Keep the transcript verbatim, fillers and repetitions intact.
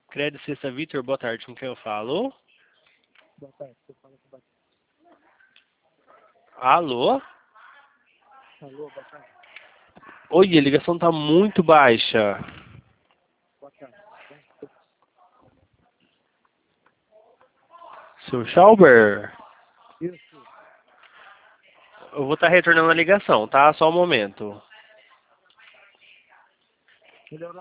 Crédito Sexta Vitor, boa tarde, com quem eu falo? Boa tarde, você fala com o Batista. Alô? Alô, boa tarde. Oi, a ligação tá muito baixa. Boa tarde. Seu Schauber? Isso. Eu vou estar retornando a ligação, tá? Só um momento. Melhorou.